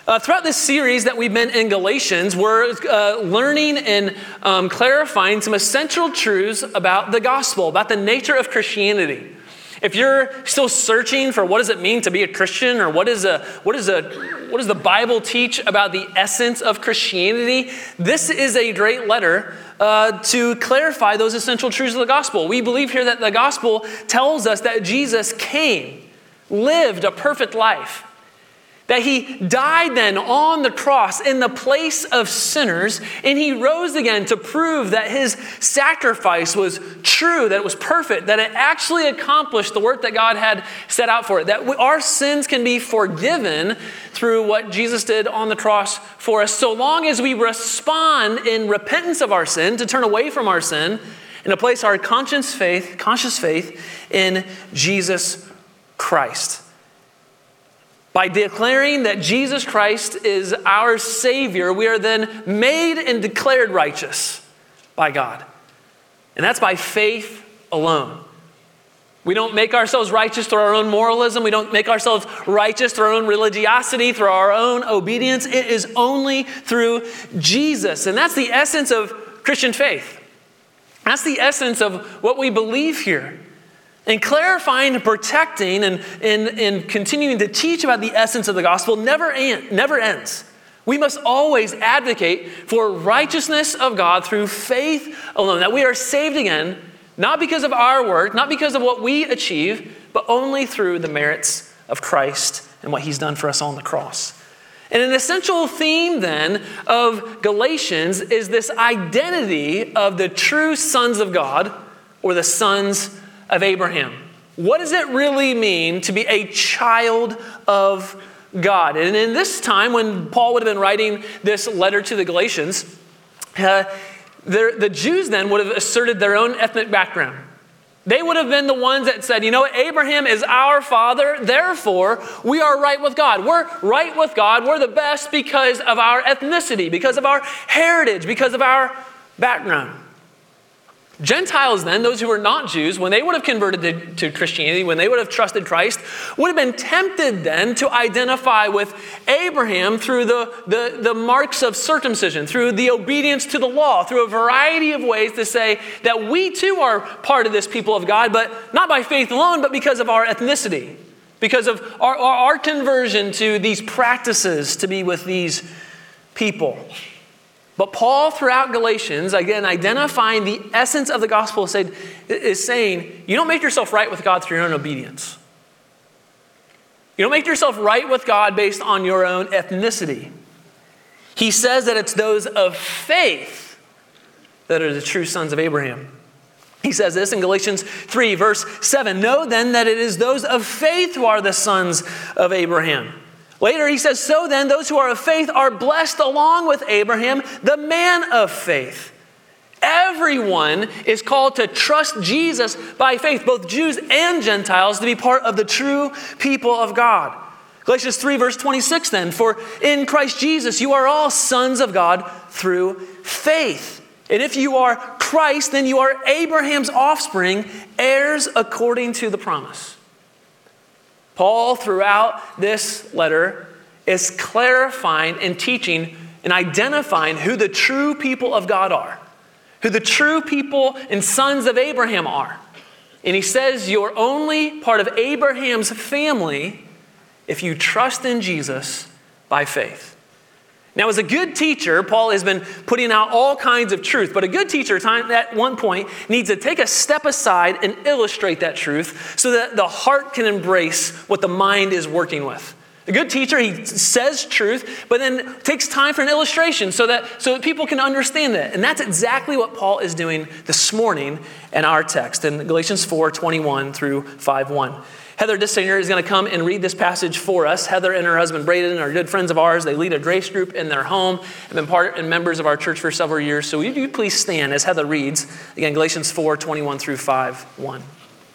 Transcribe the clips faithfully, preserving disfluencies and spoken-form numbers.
Uh, throughout this series that we've been in Galatians, we're uh, learning and um, clarifying some essential truths about the gospel, about the nature of Christianity. If you're still searching for what does it mean to be a Christian, or what is a what is a what does the Bible teach about the essence of Christianity, this is a great letter uh, to clarify those essential truths of the gospel. We believe here that the gospel tells us that Jesus came, lived a perfect life, that he died then on the cross in the place of sinners, and he rose again to prove that his sacrifice was true, that it was perfect, that it actually accomplished the work that God had set out for it, that our sins can be forgiven through what Jesus did on the cross for us, so long as we respond in repentance of our sin, to turn away from our sin, and to place our conscious faith, conscious faith in Jesus Christ. By declaring that Jesus Christ is our Savior, we are then made and declared righteous by God. And that's by faith alone. We don't make ourselves righteous through our own moralism. We don't make ourselves righteous through our own religiosity, through our own obedience. It is only through Jesus. And that's the essence of Christian faith. That's the essence of what we believe here. And clarifying and protecting and, and, and continuing to teach about the essence of the gospel never, end, never ends. We must always advocate for righteousness of God through faith alone, that we are saved again, not because of our work, not because of what we achieve, but only through the merits of Christ and what he's done for us on the cross. And an essential theme then of Galatians is this identity of the true sons of God, or the sons of Abraham. What does it really mean to be a child of God? And in this time, when Paul would have been writing this letter to the Galatians, uh, the Jews then would have asserted their own ethnic background. They would have been the ones that said, you know what, Abraham is our father, therefore we are right with God. We're right with God. We're the best because of our ethnicity, because of our heritage, because of our background. Gentiles then, those who were not Jews, when they would have converted to, to Christianity, when they would have trusted Christ, would have been tempted then to identify with Abraham through the, the, the marks of circumcision, through the obedience to the law, through a variety of ways to say that we too are part of this people of God, but not by faith alone, but because of our ethnicity, because of our, our, our conversion to these practices to be with these people. But Paul, throughout Galatians, again, identifying the essence of the gospel, said, is saying, you don't make yourself right with God through your own obedience. You don't make yourself right with God based on your own ethnicity. He says that it's those of faith that are the true sons of Abraham. He says this in Galatians three, verse seven. Know then that it is those of faith who are the sons of Abraham. Later he says, so then those who are of faith are blessed along with Abraham, the man of faith. Everyone is called to trust Jesus by faith, both Jews and Gentiles, to be part of the true people of God. Galatians three, verse twenty-six then, for in Christ Jesus you are all sons of God through faith. And if you are Christ, then you are Abraham's offspring, heirs according to the promise. Paul, throughout this letter, is clarifying and teaching and identifying who the true people of God are, who the true people and sons of Abraham are. And he says you're only part of Abraham's family if you trust in Jesus by faith. Now, as a good teacher, Paul has been putting out all kinds of truth, but a good teacher at one point needs to take a step aside and illustrate that truth so that the heart can embrace what the mind is working with. A good teacher, he says truth, but then takes time for an illustration so that, so that people can understand it. And that's exactly what Paul is doing this morning in our text in Galatians four, twenty-one through five one. Heather Dissinger is going to come and read this passage for us. Heather and her husband Braden are good friends of ours. They lead a grace group in their home, have been part and members of our church for several years. So will you please stand as Heather reads, again, Galatians four, twenty-one through five one.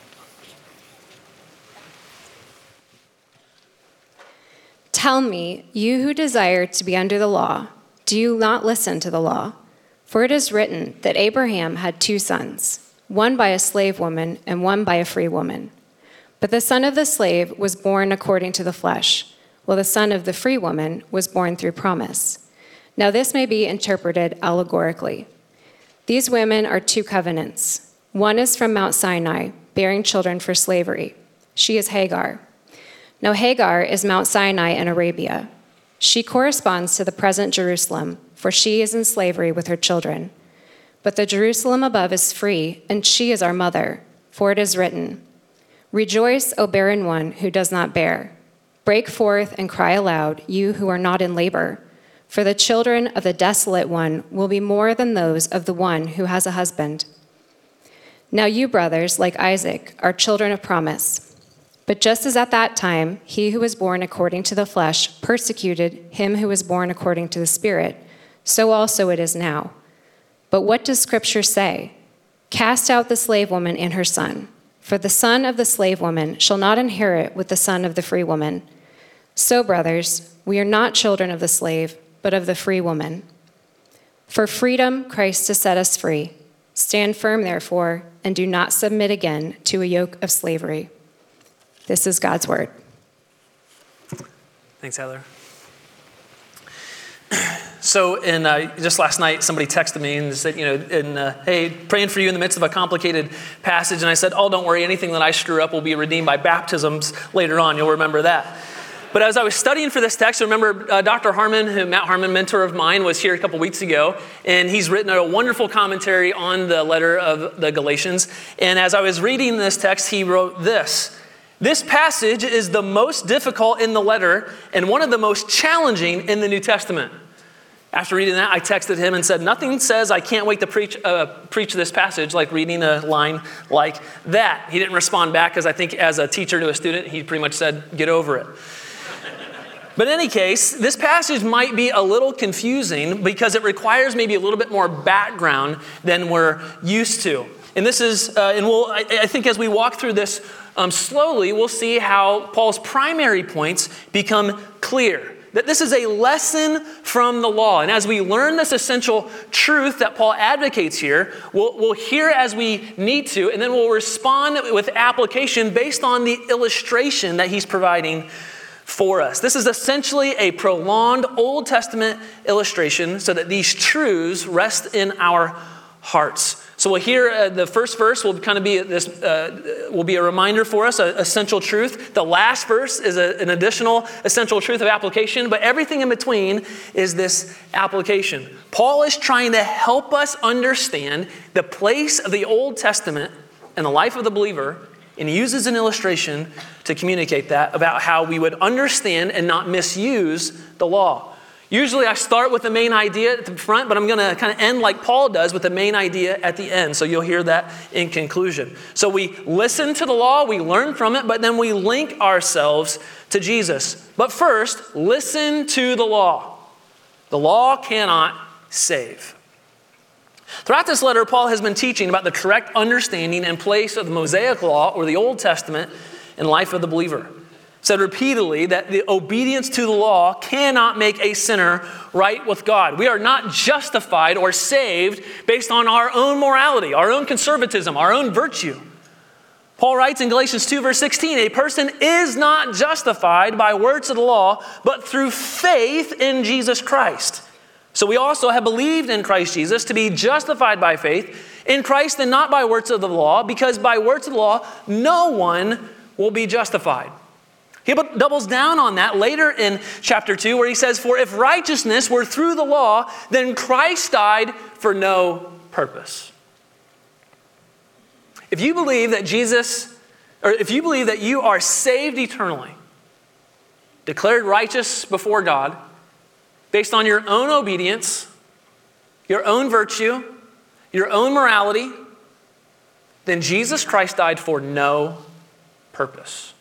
Tell me, you who desire to be under the law, do you not listen to the law? For it is written that Abraham had two sons, one by a slave woman and one by a free woman. But the son of the slave was born according to the flesh, while the son of the free woman was born through promise. Now this may be interpreted allegorically. These women are two covenants. One is from Mount Sinai, bearing children for slavery. She is Hagar. Now Hagar is Mount Sinai in Arabia. She corresponds to the present Jerusalem, for she is in slavery with her children. But the Jerusalem above is free, and she is our mother, for it is written, "Rejoice, O barren one who does not bear. Break forth and cry aloud, you who are not in labor. For the children of the desolate one will be more than those of the one who has a husband." Now you, brothers, like Isaac, are children of promise. But just as at that time he who was born according to the flesh persecuted him who was born according to the Spirit, so also it is now. But what does Scripture say? Cast out the slave woman and her son, for the son of the slave woman shall not inherit with the son of the free woman. So, brothers, we are not children of the slave, but of the free woman. For freedom Christ has set us free. Stand firm, therefore, and do not submit again to a yoke of slavery. This is God's word. Thanks, Heather. So, in, uh, just last night, somebody texted me and said, you know, and, uh, hey, praying for you in the midst of a complicated passage. And I said, oh, don't worry, anything that I screw up will be redeemed by baptisms later on. You'll remember that. But as I was studying for this text, I remember uh, Doctor Harmon, who, Matt Harmon, mentor of mine, was here a couple weeks ago, and he's written a wonderful commentary on the letter of the Galatians. And as I was reading this text, he wrote this. This passage is the most difficult in the letter and one of the most challenging in the New Testament. After reading that, I texted him and said, nothing says I can't wait to preach uh, preach this passage like reading a line like that. He didn't respond back because I think as a teacher to a student, he pretty much said, get over it. But in any case, this passage might be a little confusing because it requires maybe a little bit more background than we're used to. And this is, uh, and we'll, I, I think as we walk through this um, slowly, we'll see how Paul's primary points become clear. That this is a lesson from the law. And as we learn this essential truth that Paul advocates here, we'll, we'll hear as we need to, and then we'll respond with application based on the illustration that he's providing for us. This is essentially a prolonged Old Testament illustration so that these truths rest in our hearts. So we'll hear uh, the first verse will kind of be this uh, will be a reminder for us, an essential truth. The last verse is a, an additional essential truth of application, but everything in between is this application. Paul is trying to help us understand the place of the Old Testament in the life of the believer, and he uses an illustration to communicate that about how we would understand and not misuse the law. Usually I start with the main idea at the front, but I'm going to kind of end like Paul does with the main idea at the end. So you'll hear that in conclusion. So we listen to the law, we learn from it, but then we link ourselves to Jesus. But first, listen to the law. The law cannot save. Throughout this letter, Paul has been teaching about the correct understanding and place of the Mosaic law or the Old Testament in the life of the believer. Said repeatedly that the obedience to the law cannot make a sinner right with God. We are not justified or saved based on our own morality, our own conservatism, our own virtue. Paul writes in Galatians two, verse sixteen, a person is not justified by works of the law, but through faith in Jesus Christ. So we also have believed in Christ Jesus to be justified by faith in Christ and not by works of the law, because by works of the law, no one will be justified. He doubles down on that later in chapter two, where he says, for if righteousness were through the law, then Christ died for no purpose. If you believe that Jesus, or if you believe that you are saved eternally, declared righteous before God, based on your own obedience, your own virtue, your own morality, then Jesus Christ died for no purpose.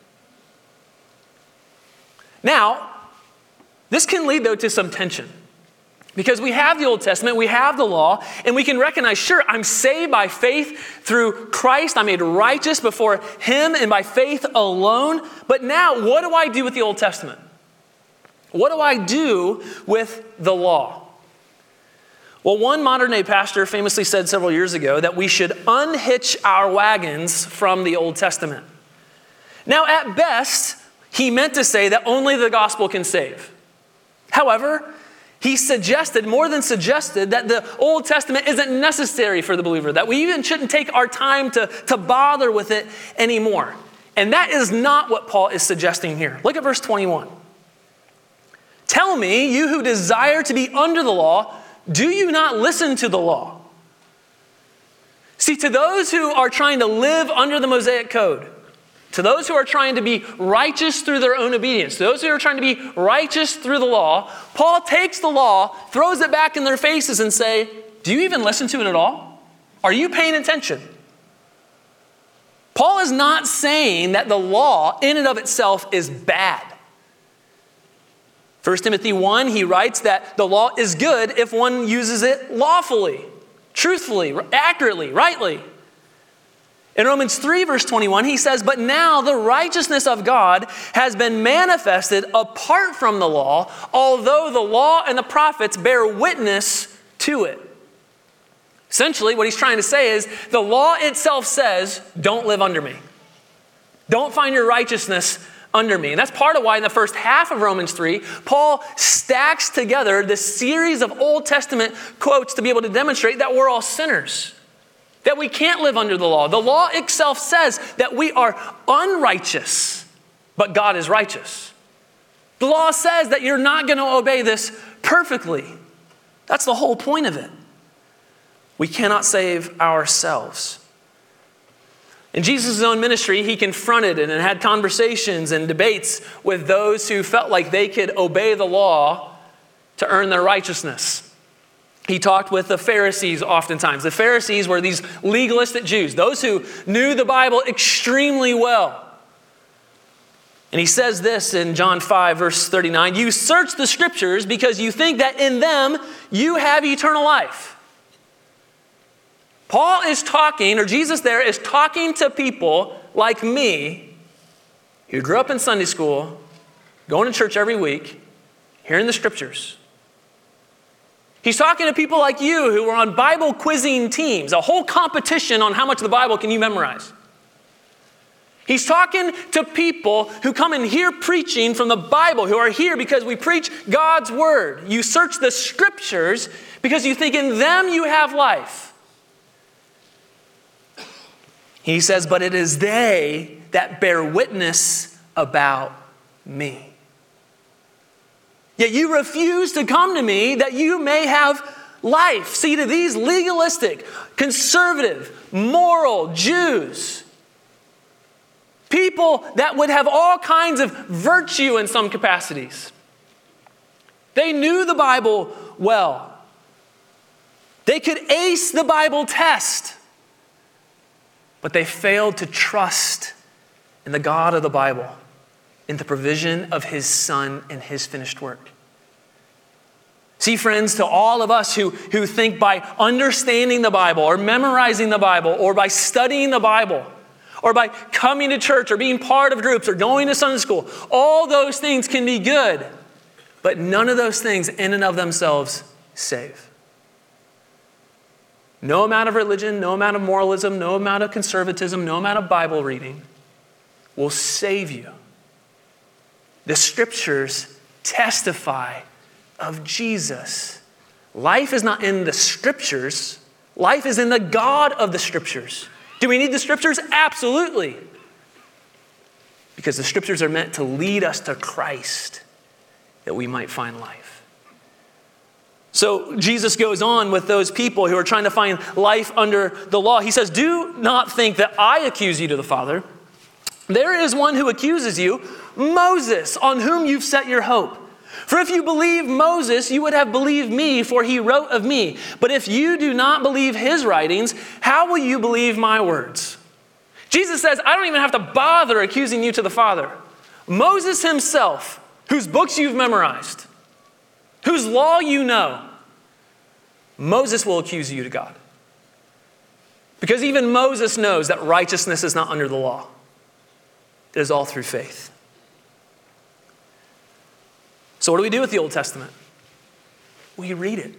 Now, this can lead, though, to some tension. Because we have the Old Testament, we have the law, and we can recognize, sure, I'm saved by faith through Christ. I'm made righteous before Him and by faith alone. But now, what do I do with the Old Testament? What do I do with the law? Well, one modern-day pastor famously said several years ago that we should unhitch our wagons from the Old Testament. Now, at best, he meant to say that only the gospel can save. However, he suggested, more than suggested, that the Old Testament isn't necessary for the believer, that we even shouldn't take our time to, to bother with it anymore. And that is not what Paul is suggesting here. Look at verse twenty-one. Tell me, you who desire to be under the law, do you not listen to the law? See, to those who are trying to live under the Mosaic code, to those who are trying to be righteous through their own obedience, to those who are trying to be righteous through the law, Paul takes the law, throws it back in their faces and say, do you even listen to it at all? Are you paying attention? Paul is not saying that the law in and of itself is bad. First Timothy one, he writes that the law is good if one uses it lawfully, truthfully, accurately, rightly. In Romans three, verse twenty-one, he says, but now the righteousness of God has been manifested apart from the law, although the law and the prophets bear witness to it. Essentially, what he's trying to say is the law itself says, don't live under me. Don't find your righteousness under me. And that's part of why in the first half of Romans three, Paul stacks together this series of Old Testament quotes to be able to demonstrate that we're all sinners, that we can't live under the law. The law itself says that we are unrighteous, but God is righteous. The law says that you're not going to obey this perfectly. That's the whole point of it. We cannot save ourselves. In Jesus' own ministry, he confronted and had conversations and debates with those who felt like they could obey the law to earn their righteousness. He talked with the Pharisees oftentimes. The Pharisees were these legalistic Jews, those who knew the Bible extremely well. And he says this in John five, verse thirty-nine, you search the scriptures because you think that in them you have eternal life. Paul is talking, or Jesus there is talking to people like me who grew up in Sunday school, going to church every week, hearing the scriptures. He's talking to people like you who are on Bible quizzing teams, a whole competition on how much of the Bible can you memorize. He's talking to people who come and hear preaching from the Bible, who are here because we preach God's word. You search the scriptures because you think in them you have life. He says, but it is they that bear witness about me. Yet you refuse to come to me that you may have life. See, to these legalistic, conservative, moral Jews, people that would have all kinds of virtue in some capacities, they knew the Bible well. They could ace the Bible test. But they failed to trust in the God of the Bible, in the provision of his Son and his finished work. See, friends, to all of us who, who think by understanding the Bible or memorizing the Bible or by studying the Bible or by coming to church or being part of groups or going to Sunday school, all those things can be good, but none of those things in and of themselves save. No amount of religion, no amount of moralism, no amount of conservatism, no amount of Bible reading will save you. The scriptures testify of Jesus. Life is not in the scriptures. Life is in the God of the scriptures. Do we need the scriptures? Absolutely. Because the scriptures are meant to lead us to Christ that we might find life. So Jesus goes on with those people who are trying to find life under the law. He says, do not think that I accuse you to the Father. There is one who accuses you, Moses, on whom you've set your hope. For if you believe Moses, you would have believed me, for he wrote of me. But if you do not believe his writings, how will you believe my words? Jesus says, I don't even have to bother accusing you to the Father. Moses himself, whose books you've memorized, whose law you know, Moses will accuse you to God. Because even Moses knows that righteousness is not under the law. It is all through faith. So what do we do with the Old Testament? We read it.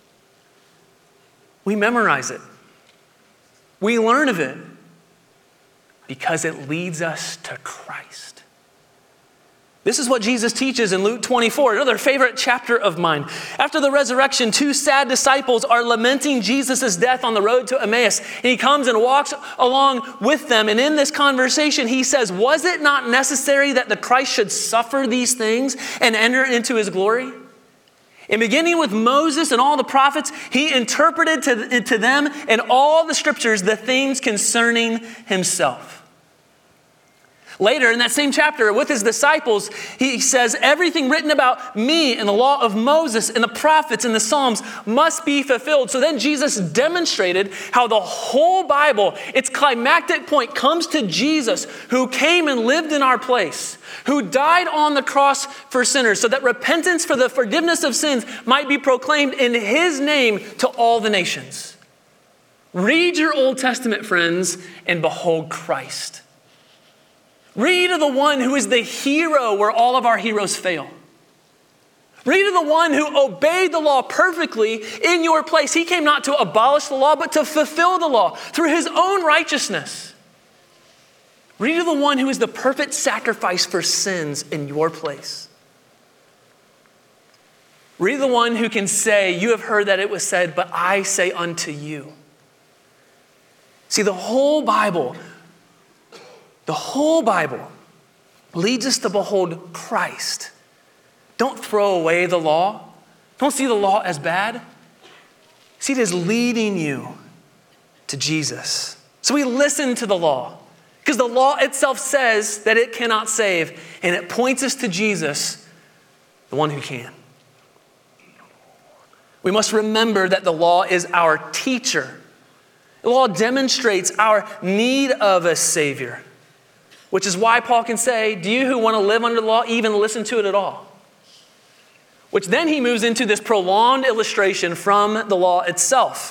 We memorize it. We learn of it because it leads us to Christ. This is what Jesus teaches in Luke twenty-four, another favorite chapter of mine. After the resurrection, two sad disciples are lamenting Jesus' death on the road to Emmaus. And he comes and walks along with them. And in this conversation, he says, was it not necessary that the Christ should suffer these things and enter into his glory? And beginning with Moses and all the prophets, he interpreted to, to them in all the scriptures the things concerning himself. Later in that same chapter with his disciples, he says, everything written about me in the law of Moses and the prophets and the Psalms must be fulfilled. So then Jesus demonstrated how the whole Bible, its climactic point, comes to Jesus, who came and lived in our place, who died on the cross for sinners, so that repentance for the forgiveness of sins might be proclaimed in his name to all the nations. Read your Old Testament, friends, and behold Christ. Read of the one who is the hero where all of our heroes fail. Read of the one who obeyed the law perfectly in your place. He came not to abolish the law, but to fulfill the law through his own righteousness. Read of the one who is the perfect sacrifice for sins in your place. Read of the one who can say, you have heard that it was said, but I say unto you. See, the whole Bible The whole Bible leads us to behold Christ. Don't throw away the law. Don't see the law as bad. See it as leading you to Jesus. So we listen to the law because the law itself says that it cannot save, and it points us to Jesus, the one who can. We must remember that the law is our teacher. The law demonstrates our need of a Savior. Which is why Paul can say, do you who want to live under the law even listen to it at all? Which then he moves into this prolonged illustration from the law itself.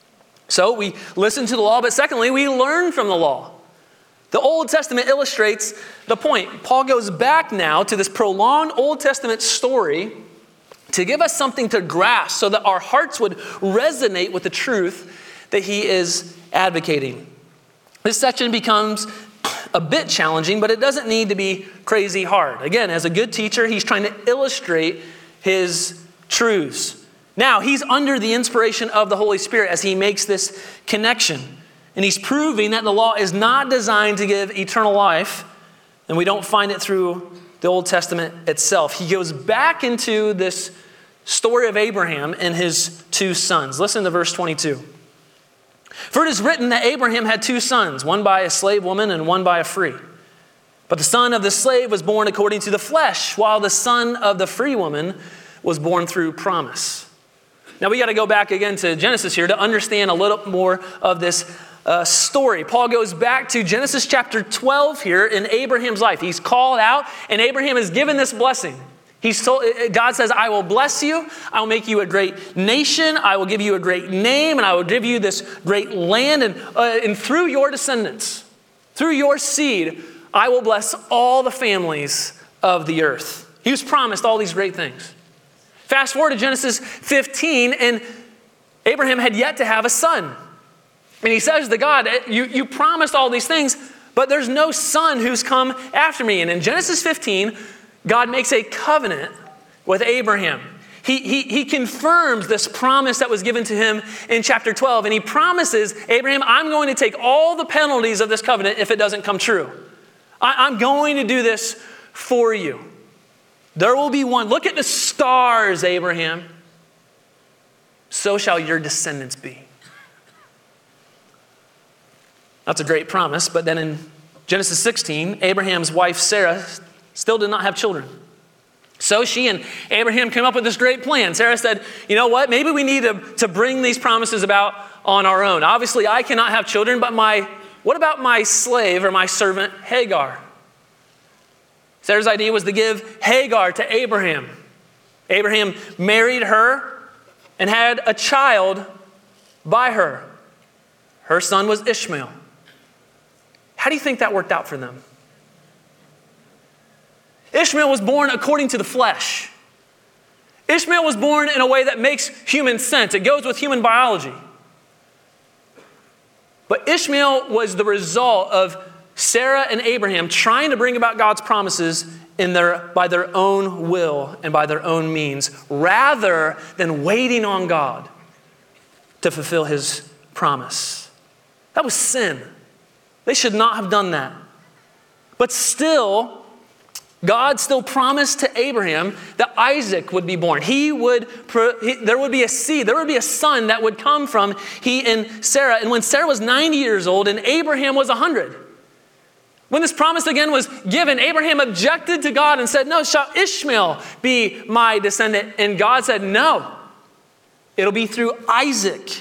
So we listen to the law, but secondly, we learn from the law. The Old Testament illustrates the point. Paul goes back now to this prolonged Old Testament story to give us something to grasp so that our hearts would resonate with the truth that he is advocating. This section becomes a bit challenging, but it doesn't need to be crazy hard. Again, as a good teacher, he's trying to illustrate his truths. Now, he's under the inspiration of the Holy Spirit as he makes this connection. And he's proving that the law is not designed to give eternal life, and we don't find it through the Old Testament itself. He goes back into this story of Abraham and his two sons. Listen to verse twenty-two. For it is written that Abraham had two sons, one by a slave woman and one by a free. But the son of the slave was born according to the flesh, while the son of the free woman was born through promise. Now we got to go back again to Genesis here to understand a little more of this uh, story. Paul goes back to Genesis chapter twelve here in Abraham's life. He's called out and Abraham is given this blessing. He's told, God says, I will bless you. I will make you a great nation. I will give you a great name, and I will give you this great land. And, uh, and through your descendants, through your seed, I will bless all the families of the earth. He was promised all these great things. Fast forward to Genesis fifteen, and Abraham had yet to have a son. And he says to God, you, you promised all these things, but there's no son who's come after me. And in Genesis fifteen, God makes a covenant with Abraham. He, he, he confirms this promise that was given to him in chapter twelve. And he promises, Abraham, I'm going to take all the penalties of this covenant if it doesn't come true. I, I'm going to do this for you. There will be one. Look at the stars, Abraham. So shall your descendants be. That's a great promise. But then in Genesis sixteen, Abraham's wife Sarah still did not have children. So she and Abraham came up with this great plan. Sarah said, you know what? Maybe we need to, to bring these promises about on our own. Obviously, I cannot have children, but my what about my slave or my servant Hagar? Sarah's idea was to give Hagar to Abraham. Abraham married her and had a child by her. Her son was Ishmael. How do you think that worked out for them? Ishmael was born according to the flesh. Ishmael was born in a way that makes human sense. It goes with human biology. But Ishmael was the result of Sarah and Abraham trying to bring about God's promises in their, by their own will and by their own means, rather than waiting on God to fulfill his promise. That was sin. They should not have done that. But still, God still promised to Abraham that Isaac would be born. He would, he, there would be a seed, there would be a son that would come from he and Sarah. And when Sarah was ninety years old and Abraham was one hundred, when this promise again was given, Abraham objected to God and said, no, shall Ishmael be my descendant? And God said, no, it'll be through Isaac.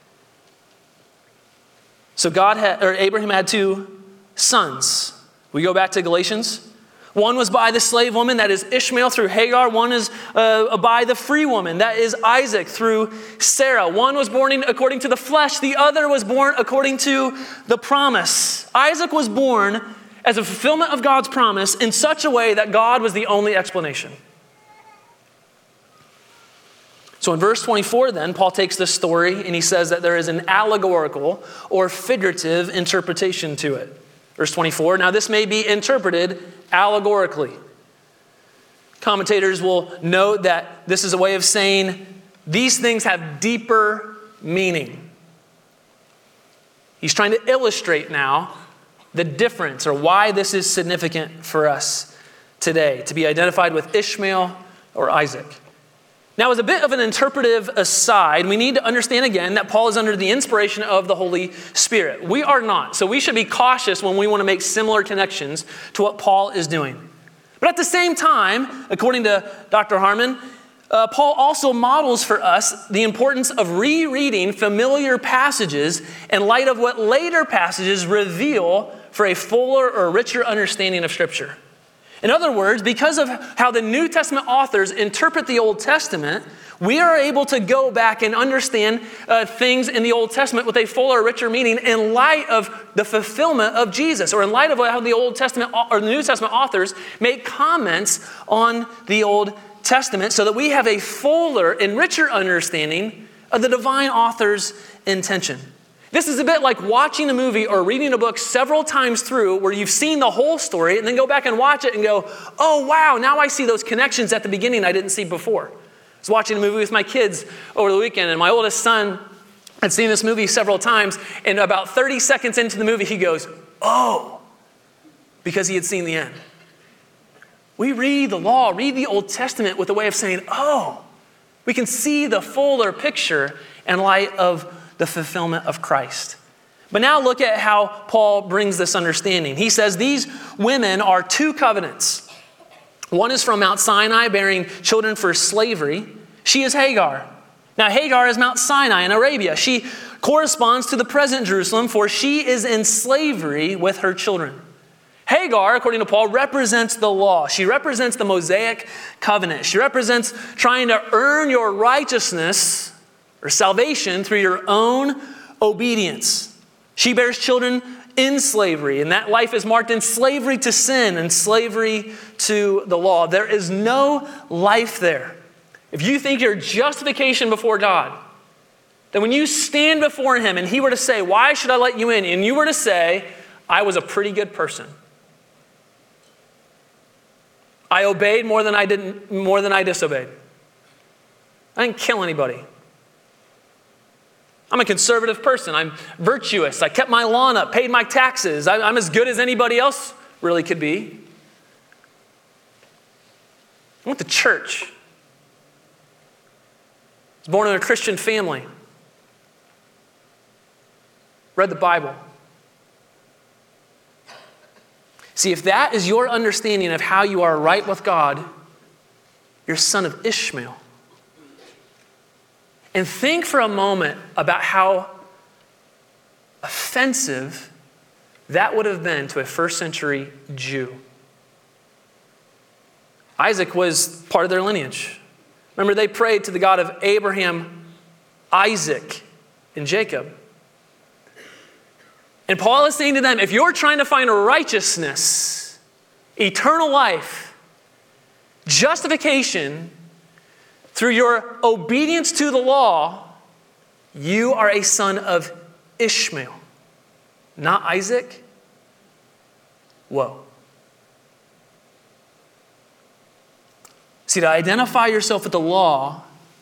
So God had, or Abraham had two sons. We go back to Galatians. One was by the slave woman, that is Ishmael through Hagar. One is uh, by the free woman, that is Isaac through Sarah. One was born in, according to the flesh. The other was born according to the promise. Isaac was born as a fulfillment of God's promise in such a way that God was the only explanation. So in verse twenty-four then, Paul takes this story and he says that there is an allegorical or figurative interpretation to it. Verse twenty-four, now this may be interpreted allegorically. Commentators will note that this is a way of saying these things have deeper meaning. He's trying to illustrate now the difference or why this is significant for us today, to be identified with Ishmael or Isaac. Now, as a bit of an interpretive aside, we need to understand again that Paul is under the inspiration of the Holy Spirit. We are not. So we should be cautious when we want to make similar connections to what Paul is doing. But at the same time, according to Doctor Harmon, uh, Paul also models for us the importance of rereading familiar passages in light of what later passages reveal for a fuller or richer understanding of Scripture. In other words, because of how the New Testament authors interpret the Old Testament, we are able to go back and understand uh, things in the Old Testament with a fuller, richer meaning in light of the fulfillment of Jesus, or in light of how the Old Testament or the New Testament authors make comments on the Old Testament, so that we have a fuller and richer understanding of the divine author's intention. This is a bit like watching a movie or reading a book several times through where you've seen the whole story and then go back and watch it and go, oh, wow, now I see those connections at the beginning I didn't see before. I was watching a movie with my kids over the weekend, and my oldest son had seen this movie several times, and about thirty seconds into the movie, he goes, oh, because he had seen the end. We read the law, read the Old Testament with a way of saying, oh, we can see the fuller picture in light of the fulfillment of Christ. But now look at how Paul brings this understanding. He says these women are two covenants. One is from Mount Sinai, bearing children for slavery. She is Hagar. Now Hagar is Mount Sinai in Arabia. She corresponds to the present Jerusalem, for she is in slavery with her children. Hagar, according to Paul, represents the law. She represents the Mosaic covenant. She represents trying to earn your righteousness or salvation through your own obedience. She bears children in slavery, and that life is marked in slavery to sin and slavery to the law. There is no life there. If you think your justification before God, that when you stand before him and he were to say, why should I let you in? And you were to say, I was a pretty good person. I obeyed more than I didn't, more than I disobeyed. I didn't kill anybody. I'm a conservative person. I'm virtuous. I kept my lawn up, paid my taxes. I, I'm as good as anybody else really could be. I went to church. I was born in a Christian family. Read the Bible. See, if that is your understanding of how you are right with God, you're a son of Ishmael. And think for a moment about how offensive that would have been to a first century Jew. Isaac was part of their lineage. Remember, they prayed to the God of Abraham, Isaac, and Jacob. And Paul is saying to them, if you're trying to find righteousness, eternal life, justification, through your obedience to the law, you are a son of Ishmael, not Isaac. Whoa. See, to identify yourself with the law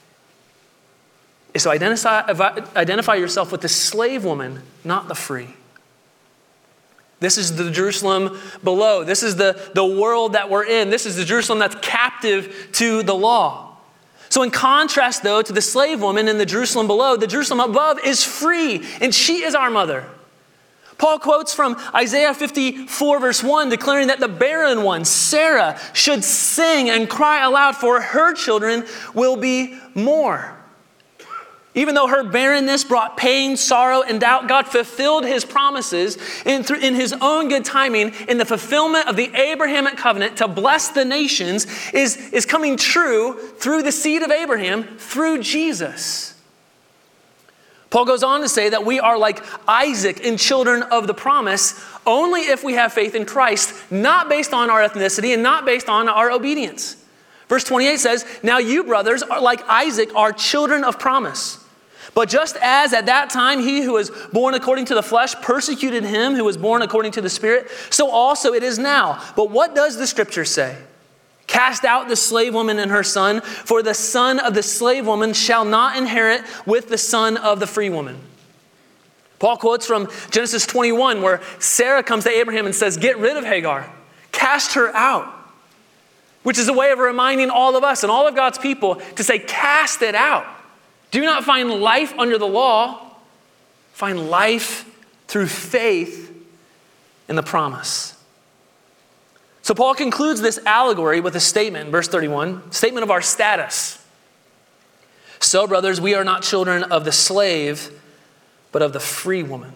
is to identify, identify yourself with the slave woman, not the free. This is the Jerusalem below. This is the, the world that we're in. This is the Jerusalem that's captive to the law. So in contrast, though, to the slave woman in the Jerusalem below, the Jerusalem above is free, and she is our mother. Paul quotes from Isaiah fifty-four, verse one, declaring that the barren one, Sarah, should sing and cry aloud, for her children will be more. Even though her barrenness brought pain, sorrow, and doubt, God fulfilled his promises in, through, in his own good timing. In the fulfillment of the Abrahamic covenant to bless the nations is, is coming true through the seed of Abraham, through Jesus. Paul goes on to say that we are like Isaac and children of the promise only if we have faith in Christ, not based on our ethnicity and not based on our obedience. Verse twenty-eight says, now you brothers are like Isaac, are children of promise. But just as at that time he who was born according to the flesh persecuted him who was born according to the Spirit, so also it is now. But what does the Scripture say? Cast out the slave woman and her son, for the son of the slave woman shall not inherit with the son of the free woman. Paul quotes from Genesis twenty-one, where Sarah comes to Abraham and says, get rid of Hagar, cast her out, which is a way of reminding all of us and all of God's people to say, cast it out. Do not find life under the law. Find life through faith in the promise. So Paul concludes this allegory with a statement, verse thirty-one, statement of our status. So, brothers, we are not children of the slave, but of the free woman.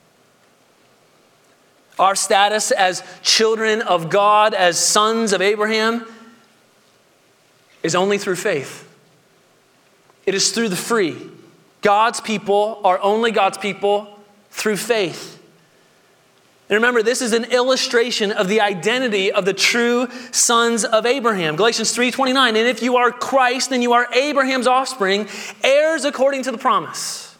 Our status as children of God, as sons of Abraham, is only through faith. It is through the free. God's people are only God's people through faith. And remember, this is an illustration of the identity of the true sons of Abraham. Galatians three twenty-nine, and if you are Christ, then you are Abraham's offspring, heirs according to the promise.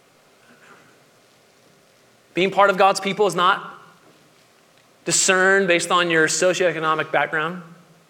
Being part of God's people is not discerned based on your socioeconomic background.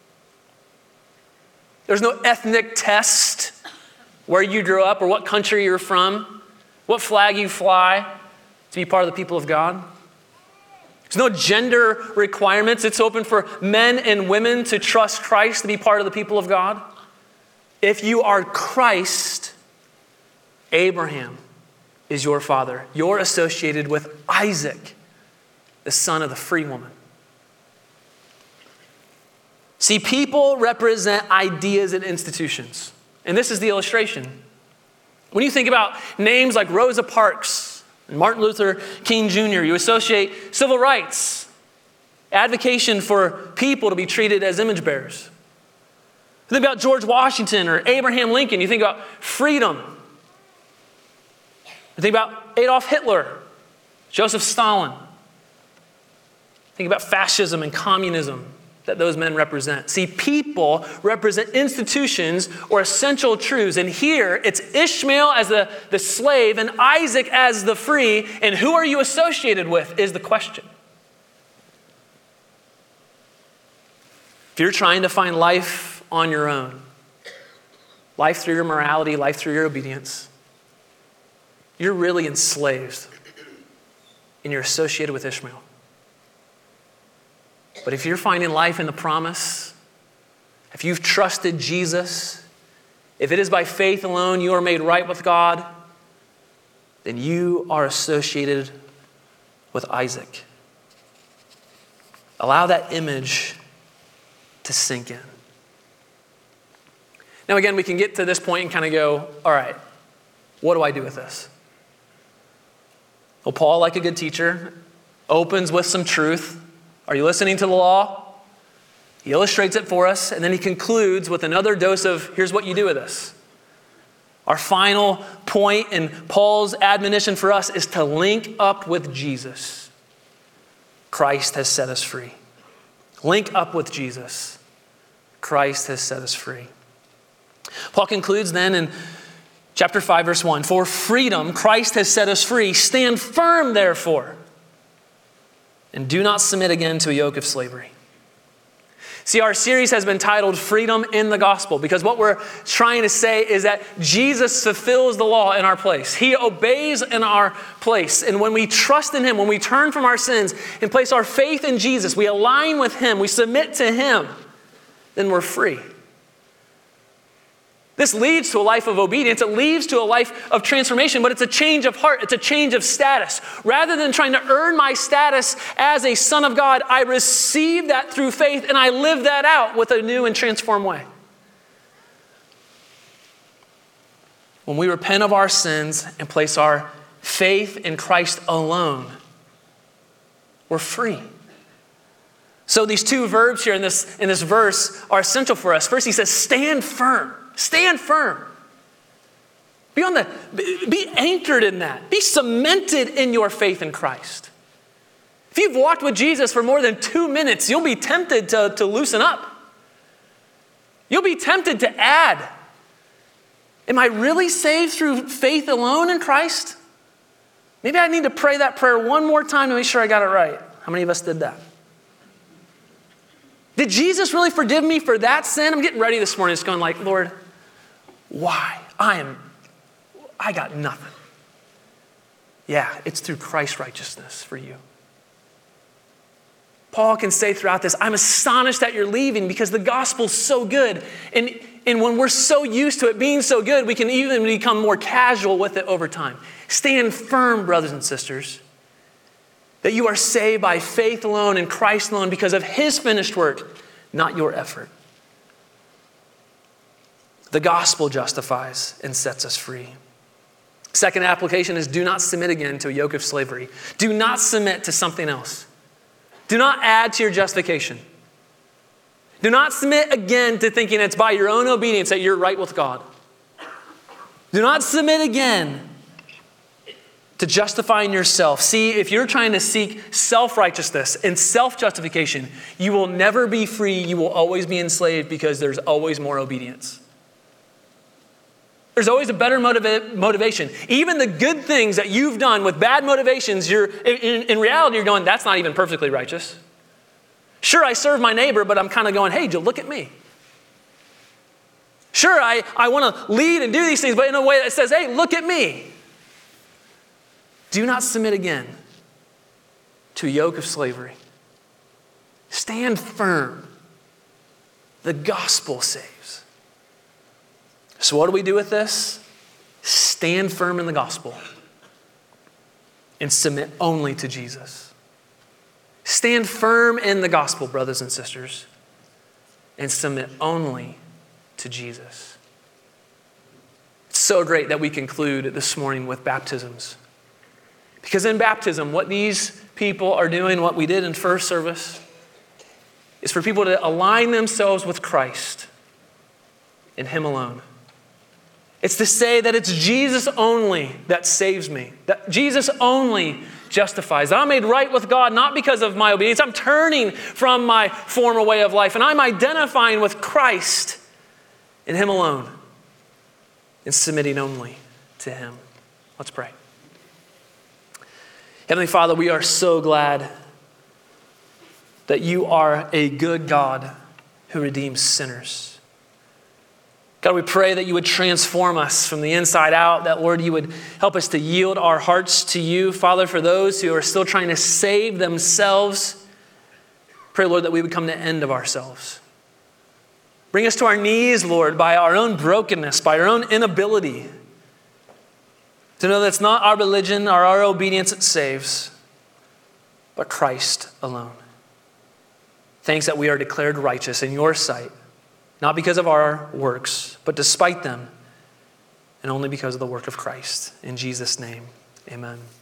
There's no ethnic test where you grew up or what country you're from, what flag you fly to be part of the people of God. There's no gender requirements. It's open for men and women to trust Christ to be part of the people of God. If you are Christ, Abraham is your father. You're associated with Isaac, the son of the free woman. See, people represent ideas and institutions. And this is the illustration. When you think about names like Rosa Parks and Martin Luther King Junior, you associate civil rights, advocacy for people to be treated as image bearers. You think about George Washington or Abraham Lincoln, you think about freedom. You think about Adolf Hitler, Joseph Stalin. Think about fascism and communism that those men represent. See, people represent institutions or essential truths. And here, it's Ishmael as the, the slave and Isaac as the free. And who are you associated with is the question. If you're trying to find life on your own, life through your morality, life through your obedience, you're really enslaved and you're associated with Ishmael. But if you're finding life in the promise, if you've trusted Jesus, if it is by faith alone you are made right with God, then you are associated with Isaac. Allow that image to sink in. Now again, we can get to this point and kind of go, all right, what do I do with this? Well, Paul, like a good teacher, opens with some truth. Are you listening to the law? He illustrates it for us, and then he concludes with another dose of, here's what you do with this. Our final point in Paul's admonition for us is to link up with Jesus. Christ has set us free. Link up with Jesus. Christ has set us free. Paul concludes then in chapter five, verse one, for freedom Christ has set us free. Stand firm, therefore, and do not submit again to a yoke of slavery. See, our series has been titled Freedom in the Gospel because what we're trying to say is that Jesus fulfills the law in our place. He obeys in our place. And when we trust in him, when we turn from our sins and place our faith in Jesus, we align with him, we submit to him, then we're free. This leads to a life of obedience. It leads to a life of transformation, but it's a change of heart. It's a change of status. Rather than trying to earn my status as a son of God, I receive that through faith and I live that out with a new and transformed way. When we repent of our sins and place our faith in Christ alone, we're free. So these two verbs here in this, in this verse are essential for us. First, he says, stand firm. Stand firm. Be on the, be anchored in that. Be cemented in your faith in Christ. If you've walked with Jesus for more than two minutes, you'll be tempted to, to loosen up. You'll be tempted to add. Am I really saved through faith alone in Christ? Maybe I need to pray that prayer one more time to make sure I got it right. How many of us did that? Did Jesus really forgive me for that sin? I'm getting ready this morning, just going like, Lord, why? I am, I got nothing. Yeah, it's through Christ's righteousness for you. Paul can say throughout this, I'm astonished that you're leaving because the gospel's so good. And, and when we're so used to it being so good, we can even become more casual with it over time. Stand firm, brothers and sisters, that you are saved by faith alone in Christ alone because of his finished work, not your effort. The gospel justifies and sets us free. Second application is do not submit again to a yoke of slavery. Do not submit to something else. Do not add to your justification. Do not submit again to thinking it's by your own obedience that you're right with God. Do not submit again to justifying yourself. See, if you're trying to seek self-righteousness and self-justification, you will never be free. You will always be enslaved because there's always more obedience. There's always a better motiva- motivation. Even the good things that you've done with bad motivations, you're in, in reality, you're going, that's not even perfectly righteous. Sure, I serve my neighbor, but I'm kind of going, hey, Joe, look at me. Sure, I, I want to lead and do these things, but in a way that says, hey, look at me. Do not submit again to a yoke of slavery. Stand firm. The gospel saves. So what do we do with this? Stand firm in the gospel and submit only to Jesus. Stand firm in the gospel, brothers and sisters, and submit only to Jesus. It's so great that we conclude this morning with baptisms. Because in baptism, what these people are doing, what we did in first service, is for people to align themselves with Christ and him alone. It's to say that it's Jesus only that saves me, that Jesus only justifies, that I'm made right with God not because of my obedience. I'm turning from my former way of life and I'm identifying with Christ and him alone and submitting only to him. Let's pray. Heavenly Father, we are so glad that you are a good God who redeems sinners. God, we pray that you would transform us from the inside out, that, Lord, you would help us to yield our hearts to you. Father, for those who are still trying to save themselves, pray, Lord, that we would come to the end of ourselves. Bring us to our knees, Lord, by our own brokenness, by our own inability to know that it's not our religion or our obedience that saves, but Christ alone. Thanks that we are declared righteous in your sight, not because of our works, but despite them, and only because of the work of Christ. In Jesus' name, amen.